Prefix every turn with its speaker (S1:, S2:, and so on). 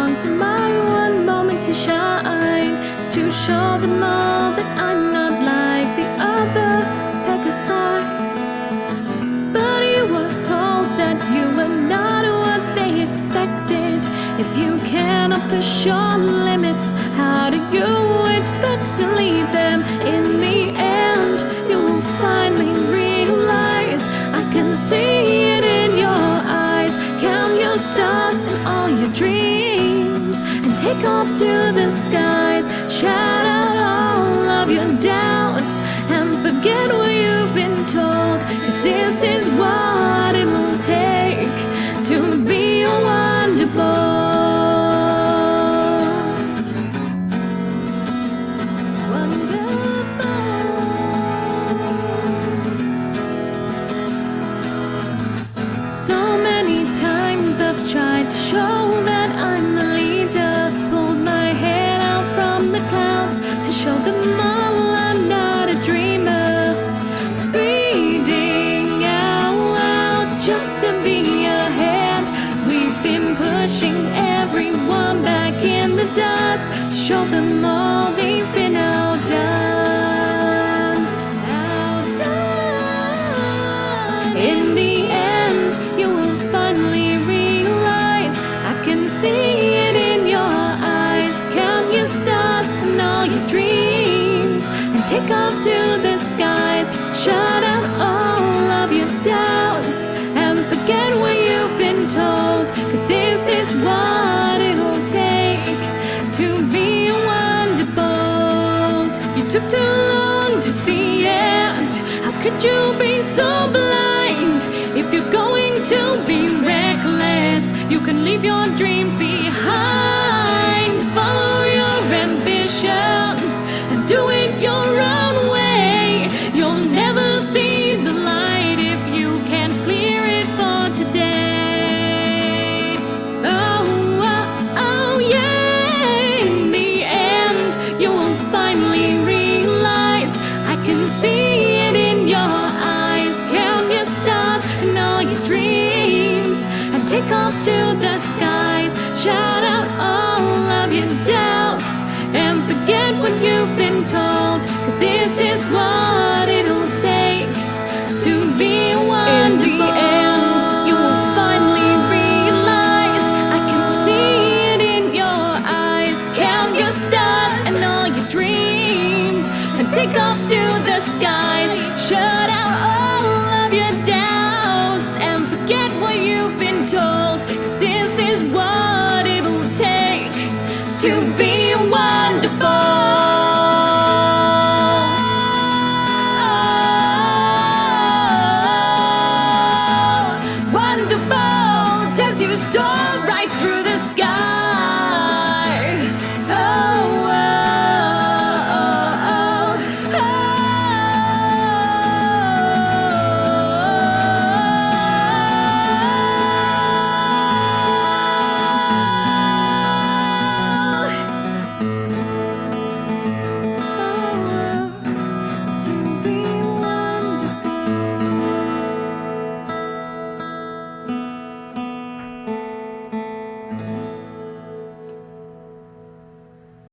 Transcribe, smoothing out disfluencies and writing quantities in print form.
S1: long for my one moment to shine, to show them all that I'm not like the other Pegasi. But you were told that you were not what they expected. If you cannot push your limits, how do you expect to lead them? In the end, you will finally realize, I can see it in your eyes. Count your stars and all your dreams, and take off to the skies. Shout out all of your doubts, and forget what you've been told, 'cause this is what it will take to be a wonderbolt. So many times I've tried to show that I'm a leader, pulled my head out from the clouds to show them all I'm not a dreamer. Speeding out loud just to be ahead. We've been pushing everyone back in the dust to show them all they've been outdone. Outdone. In the end, you will finally realize, I can see it in your eyes. Count your stars and all your dreams, and take off to the skies. Shut out all of your doubts, and forget what you've been told, 'cause this is what it'll take to be a wonderbolt. You took too long to see it. How could you be so blind? If you're going to be reckless, you can leave your dreams behind. Follow your ambitions and do it your own way. You'll never see the light if you can't clear it for today. Oh, oh, oh yeah. In the end, you will finally realize, I can see it in your eyes. Count your stars and all your dreams, and take off to the skies. Shout out all of your doubts, and forget what you've been told, 'cause this is what it'll take to be a wonderbolt. In the end, you will finally realize, I can see it in your eyes. Count your stars and all your dreams, and take off to the skies. Shut out all of your doubts, and forget what you've been told, 'cause this is what it'll take to be a wonderbolt.